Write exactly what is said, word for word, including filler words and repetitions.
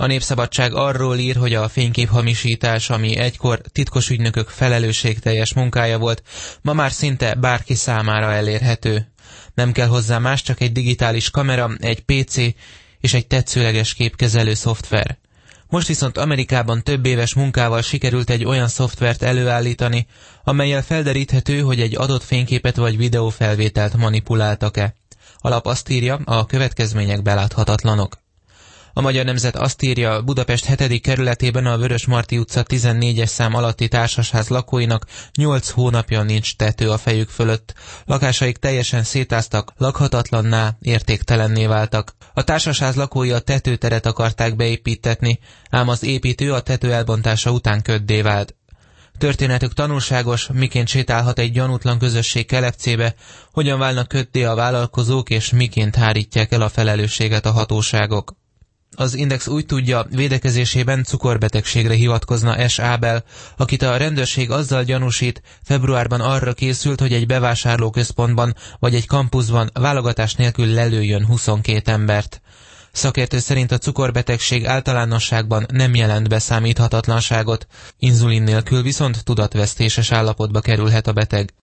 A Népszabadság arról ír, hogy a fényképhamisítás, ami egykor titkos ügynökök felelősségteljes munkája volt, ma már szinte bárki számára elérhető. Nem kell hozzá más, csak egy digitális kamera, egy pé cé és egy tetszőleges képkezelő szoftver. Most viszont Amerikában több éves munkával sikerült egy olyan szoftvert előállítani, amellyel felderíthető, hogy egy adott fényképet vagy videófelvételt manipuláltak-e. A lap azt írja, a következmények beláthatatlanok. A Magyar Nemzet azt írja, Budapest hetedik kerületében a Vörösmarty utca tizennégyes szám alatti társasház lakóinak nyolc hónapja nincs tető a fejük fölött. Lakásaik teljesen szétáztak, lakhatatlanná, értéktelenné váltak. A társasház lakói a tetőteret akarták beépítetni, ám az építő a tető elbontása után köddé vált. Történetük tanulságos, miként sétálhat egy gyanútlan közösség kelepcébe, hogyan válnak köddé a vállalkozók és miként hárítják el a felelősséget a hatóságok. Az Index úgy tudja, védekezésében cukorbetegségre hivatkozna S. Ábel, akit a rendőrség azzal gyanúsít, februárban arra készült, hogy egy bevásárlóközpontban vagy egy kampuszban válogatás nélkül lelőjön huszonkét embert. Szakértő szerint a cukorbetegség általánosságban nem jelent beszámíthatatlanságot, inzulin nélkül viszont tudatvesztéses állapotba kerülhet a beteg.